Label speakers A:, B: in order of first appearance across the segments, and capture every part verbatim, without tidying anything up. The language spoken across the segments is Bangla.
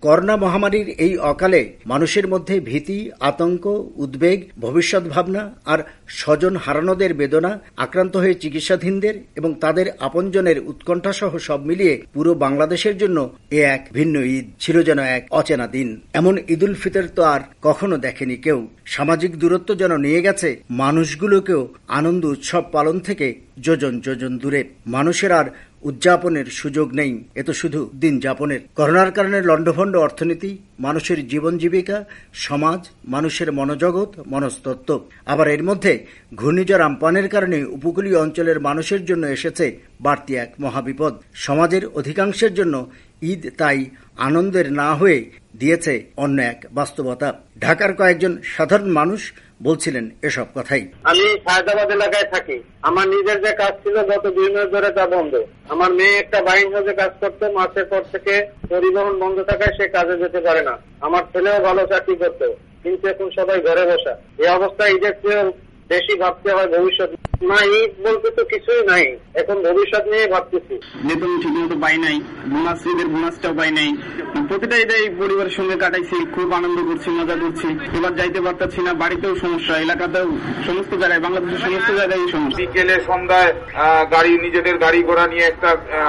A: করোনা মহামারীর এই অকালে মানুষের মধ্যে ভীতি, আতঙ্ক, উদ্বেগ, ভবিষ্যৎ ভাবনা আর স্বজন হারানোদের বেদনা, আক্রান্ত হয়ে চিকিৎসাধীনদের এবং তাদের আপনজনের উৎকণ্ঠা সহ সব মিলিয়ে পুরো বাংলাদেশের জন্য এ এক ভিন্ন ঈদ ছিল, যেন এক অচেনা দিন। এমন ঈদ উল ফিতর তো আর কখনো দেখেনি কেউ। সামাজিক দূরত্ব যেন নিয়ে গেছে মানুষগুলোকেও আনন্দ উৎসব পালন থেকে যোজন যোজন দূরে। মানুষের আর উদযাপনের সুযোগ নেই, এ তো শুধু দিন যাপনের। করোনার কারণে লণ্ডভণ্ড অর্থনীতি, মানুষের জীবন জীবিকা, সমাজ, মানুষের মনোজগৎ, মনস্তত্ত্ব। আবার এর মধ্যে ঘূর্ণিঝড় আম্পানের কারণে উপকূলীয় অঞ্চলের মানুষের জন্য এসেছে বাড়তি এক মহাবিপদ। সমাজের অধিকাংশের জন্য ঈদ তাই আনন্দের না হয়ে দিয়েছে অন্য এক বাস্তবতা। ঢাকার কয়েকজন সাধারণ মানুষ বলছিলেন এসব কথাই।
B: আমি হায়দ্রাবাদ এলাকায় থাকি। আমার নিজের যে কাজ ছিল গত দুই মাস ধরে তা বন্ধ। আমার মেয়ে একটা বাইন হাউসে কাজ করতো, মাসের পর থেকে পরিবহন বন্ধ থাকায় সে কাজে যেতে পারে না। আমার ছেলেও ভালো চাকরি করতো, কিন্তু এখন সবাই ঘরে বসা। এই অবস্থায় ঈদের চেয়ে বেশি ভাবতে হয় ভবিষ্যৎ। না, ঈদ বলতে তো কিছুই নাই, এখন ভবিষ্যৎ নিয়ে ভাবতেছি।
C: বেতন ঠিক মতো পাই নাই, বোনাস ঈদের বোনাসটাও পাই নাই। প্রতিটা ঈদে পরিবারের সঙ্গে কাটাইছি, খুব আনন্দ করছি, মজা করছি। এবার যাইতে পারতাছি না, বাড়িতেও সমস্যা, এলাকাতেও, সমস্ত জায়গায়, বাংলাদেশের সমস্ত জায়গায় সমস্যা।
D: বিকেলে সন্ধ্যায় গাড়ি, নিজেদের গাড়ি ঘোড়া নিয়ে একটা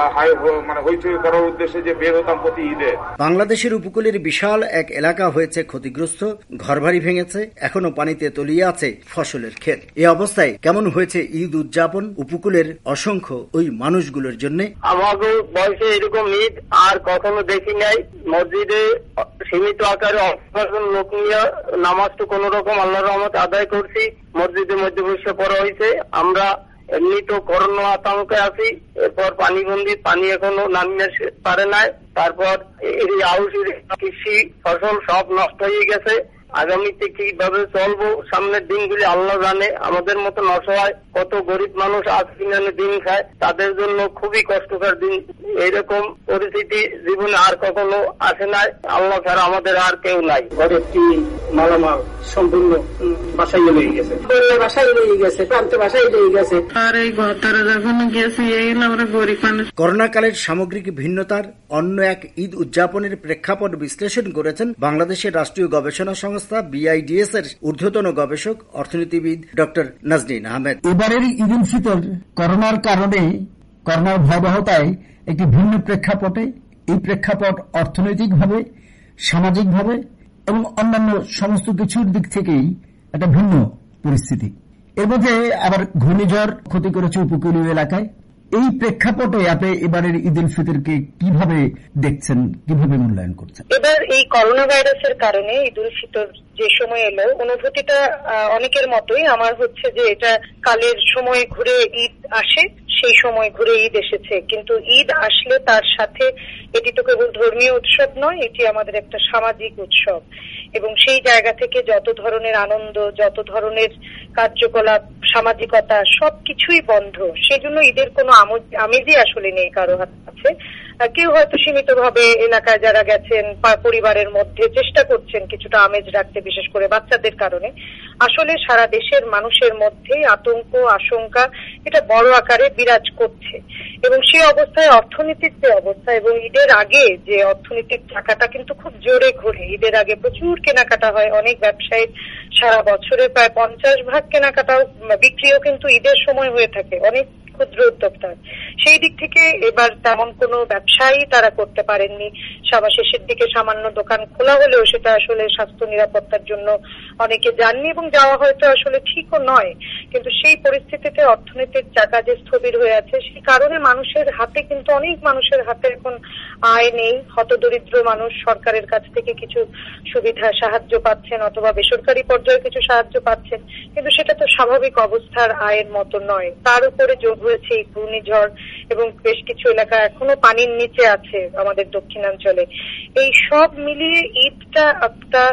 D: মানে হইচই করার উদ্দেশ্যে যে বের হতাম প্রতি ঈদে।
A: বাংলাদেশের উপকূলের বিশাল এক এলাকা হয়েছে ক্ষতিগ্রস্ত, ঘরবাড়ি ভেঙেছে, এখনো পানিতে তলিয়ে আছে ফসলের ক্ষেত। এ অবস্থায় কেমন হয়েছে ঈদ উদযাপন উপকূলের অসংখ্য ওই মানুষগুলোর জন্য।
B: আমাদের বয়সে এরকম ঈদ আর কখনো দেখি নাই। মসজিদে সীমিত আকারে অল্প লোক নিয়ে নামাজটা কোন রকম আল্লাহর রহমতে আদায় করছি। মসজিদের মধ্যে বসে পড়া হয়েছে। আমরা এমনি তো করোনা আতঙ্কে আছি। এরপর পানিবন্দি, পানি এখনো নামিয়ে পারে নাই। তারপর এই আউশের কৃষি ফসল সব নষ্ট হয়ে গেছে। আগামীতে কিভাবে চলবো সামনের দিনগুলি আল্লাহ জানে। আমাদের মতো অসহায় কত গরিব মানুষ আজ কিনে দিন খায়, তাদের জন্য খুবই কষ্টকর দিন। এইরকম পরিস্থিতি জীবনে আর কখনো আসে নাই। আল্লাহ ছাড়া আমাদের আর কেউ নাই। ঘরের টিন, মালামাল সম্পূর্ণ বাসায় লেগে গেছে, বাসায় লেগে গেছে, প্রান্তে বাসায় লেগে গেছে। আর এই ঘর তারা যখন গেছে, এই আমরা গরিব মানুষ।
A: করোনাকালের সামগ্রিক ভিন্নতার অন্য এক ঈদ উদযাপনের প্রেক্ষাপট বিশ্লেষণ করেছেন বাংলাদেশের রাষ্ট্রীয় গবেষণা সংস্থা বিআইডিএস এর ঊর্ধ্বতন গবেষক অর্থনীতিবিদ ডক্টর নাজনীন আহমেদ।
E: এবারের ঈদ উল ফিতর করোনার কারণে, করোনার ভয়াবহতায় একটি ভিন্ন প্রেক্ষাপটে, এই প্রেক্ষাপট অর্থনৈতিকভাবে, সামাজিকভাবে এবং অন্যান্য সমস্ত কিছুর দিক থেকেই একটা ভিন্ন পরিস্থিতি। এর মধ্যে আবার ঘূর্ণিঝড় ক্ষতি করেছে উপকূলীয় এলাকায়। এই প্রেক্ষাপটে আপনি এবারের ঈদ উল ফিতরকে কিভাবে দেখছেন, কিভাবে মূল্যায়ন করছেন?
F: এবার এই করোনা ভাইরাসের কারণে ঈদ উল ফিতর যে সময় এলো, অনুভূতিটা অনেকের মতোই আমার হচ্ছে যে এটা কালের সময় ঘুরে ঈদ আসে, সেই সময় ঘুরে ঈদ এসেছে। কিন্তু ঈদ আসলে তার সাথে এটি তো কেবল ধর্মীয় উৎসব নয়, এটি আমাদের একটা সামাজিক উৎসব। এবং সেই জায়গা থেকে যত ধরনের আনন্দ, যত ধরনের কার্যকলাপ, সামাজিকতা সবকিছুই বন্ধ। সেজন্য ঈদের কোনো আমেজই আসলে নেই কারো কাছে। কেউ হয়তো সীমিত ভাবে এলাকায় যারা গেছেন পরিবারের মধ্যে চেষ্টা করছেন কিছুটা আমেজ রাখতে, বিশেষ করে বাচ্চাদের কারণে। আসলে সারা দেশের মানুষের মধ্যে আতঙ্ক, আশঙ্কা এটা বড় আকারে বিরাজ করছে। এবং সেই অবস্থায় অর্থনীতির যে অবস্থা, এবং ঈদের আগে যে অর্থনীতির চাকাটা কিন্তু খুব জোরে ঘোরে। ঈদের আগে প্রচুর কেনাকাটা হয়, অনেক ব্যবসায়ী সারা বছরে প্রায় পঞ্চাশ ভাগ কেনাকাটা বিক্রিও কিন্তু ঈদের সময় হয়ে থাকে, অনেক ক্ষুদ্র উদ্যোক্তা। সেই দিক থেকে এবার তেমন কোনো ব্যবসায়ী তারা করতে পারেননি। সবার শেষের দিকে সামান্য দোকান খোলা হলেও সেটা আসলে স্বাস্থ্য নিরাপত্তার জন্য অনেকে যাননি, এবং যাওয়া হয়তো আসলে ঠিকও নয়। কিন্তু সেই পরিস্থিতিতে অর্থনীতির চাকা যে স্থবির হয়ে আছে, সেই কারণে মানুষের হাতে কিন্তু অনেক মানুষের হাতে এখন আয় নেই। হতদরিদ্র মানুষ সরকারের কাছ থেকে কিছু সুবিধা, সাহায্য পাচ্ছেন, অথবা বেসরকারি পর্যায়ে কিছু সাহায্য পাচ্ছেন, কিন্তু সেটা তো স্বাভাবিক অবস্থার আয়ের মতো নয়। তার উপরে যোগ হয়েছে এই ঘূর্ণিঝড়, এবং বেশ কিছু এলাকা এখনো পানির নিচে আছে আমাদের দক্ষিণাঞ্চলে। এই সব মিলিয়ে ঈদটা একটা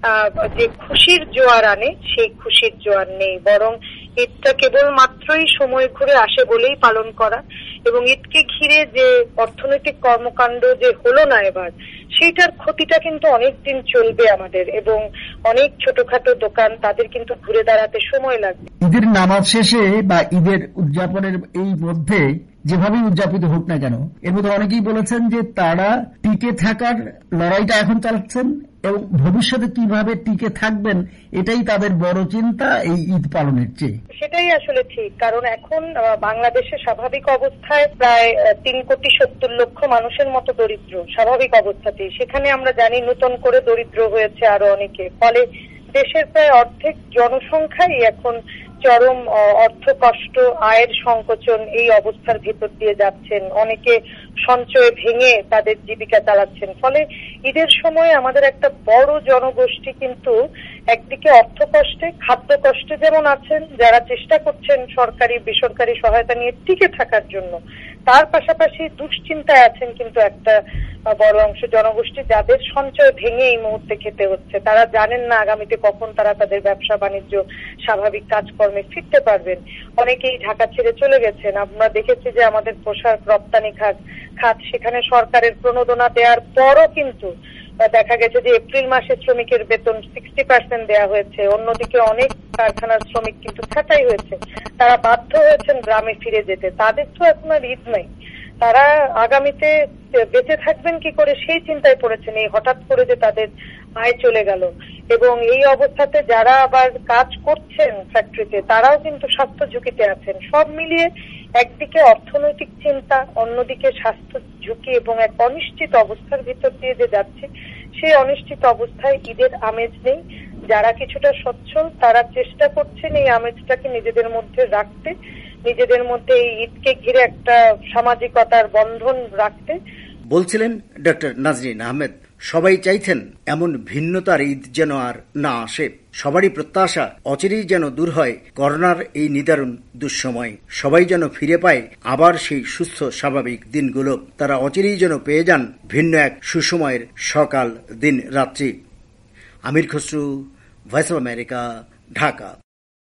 F: যে খুশির জোয়ার আনে, সেই খুশির জোয়ার নেই। বরং ঈদটা কেবল মাত্রই সময় ঘুরে আসে বলেই পালন করা, এবং ঈদকে ঘিরে যে অর্থনৈতিক কর্মকাণ্ড যে হলো না এবার, সেইটার ক্ষতিটা কিন্তু অনেকদিন চলবে আমাদের। এবং অনেক ছোটখাটো দোকান, তাদের কিন্তু ঘুরে দাঁড়াতে সময় লাগবে।
E: ঈদের নামাজ শেষে বা ঈদের উদযাপনের এই মধ্যে যেভাবেই উদযাপিত হোক না কেন, এর মধ্যে অনেকেই বলেছেন যে তারা টিকে থাকার লড়াইটা এখন চালাচ্ছেন এবং ভবিষ্যতে কিভাবে টিকে থাকবেন এটাই তাদের বড় চিন্তা এই ঈদ পালনের চেয়ে।
F: সেটাই আসলে ঠিক, কারণ এখন বাংলাদেশে স্বাভাবিক অবস্থায় প্রায় তিন কোটি সত্তর লক্ষ মানুষের মতো দরিদ্র স্বাভাবিক অবস্থাতেই, সেখানে আমরা জানি নতুন করে দরিদ্র হয়েছে আরো অনেকে, ফলে দেশের প্রায় অর্ধেক জনসংখ্যাই এখন চরম অর্থ কষ্ট, আয়ের সংকোচন এই অবস্থার ভিতর দিয়ে যাচ্ছেন। অনেকে সঞ্চয় ভেঙে তাদের জীবিকা চালাচ্ছেন। ফলে ঈদের সময় আমাদের একটা বড় জনগোষ্ঠী কিন্তু একদিকে অর্থ কষ্টে, খাদ্য কষ্টে যেমন আছেন, যারা চেষ্টা করছেন সরকারি বেসরকারি সহায়তা নিয়ে টিকে থাকার জন্য, তার পাশাপাশি দুশ্চিন্তায় আছেন কিন্তু একটা বড় অংশ জনগোষ্ঠী, যাদের সঞ্চয় ভেঙে এই মুহূর্তে খেতে হচ্ছে। তারা জানেন না আগামীতে কখন তারা তাদের ব্যবসা বাণিজ্য স্বাভাবিক কাজকর্মে ফিরতে পারবেন। অনেকেই ঢাকা ছেড়ে চলে গেছেন। আমরা দেখেছি যে আমাদের পোশাক রপ্তানি খাত খাত সেখানে সরকারের প্রণোদনা দেওয়ার পরও কিন্তু দেখা গেছে যে এপ্রিল মাসে শ্রমিকের বেতন সিক্সটি পার্সেন্ট দেওয়া হয়েছে। অন্যদিকে অনেক কারখানার শ্রমিক কিন্তু ছাঁটাই হয়েছে, তারা বাধ্য হয়েছেন গ্রামে ফিরে যেতে। তাদের তো এখন আর ঈদ নাই, তারা আগামীতে বেঁচে থাকবেন কি করে সেই চিন্তায় পড়েছেন এই হঠাৎ করে যে তাদের আয় চলে গেল। এবং এই অবস্থাতে যারা আবার কাজ করছেন ফ্যাক্টরিতে, তারাও কিন্তু স্বাস্থ্য ঝুঁকিতে আছেন। সব মিলিয়ে একদিকে অর্থনৈতিক চিন্তা, অন্যদিকে স্বাস্থ্য ঝুঁকি এবং এক অনিশ্চিত অবস্থার ভিতর দিয়ে যে যাচ্ছে, সেই অনিশ্চিত অবস্থায় ঈদের আমেজ নেই। যারা কিছুটা সচ্ছল তারা চেষ্টা করছেন এই আমেজটাকে নিজেদের মধ্যে রাখতে, নিজেদের মধ্যে এই ঈদকে ঘিরে একটা সামাজিকতার বন্ধন রাখতে।
A: বলছিলেন ডক্টর নাজনীন আহমেদ। সবাই চাইছেন এমন ভিন্নতার ঈদ যেন আর না আসে। সবারই প্রত্যাশা অচিরেই যেন দূর হয় করোনার এই নিদারুণ দুঃসময়। সবাই যেন ফিরে পায় আবার সেই সুস্থ স্বাভাবিক দিনগুলো। তারা অচিরেই যেন পেয়ে যান ভিন্ন এক সুসময়ের সকাল, দিন, রাত্রি। Amir Khasru, voice of America, Dhaka.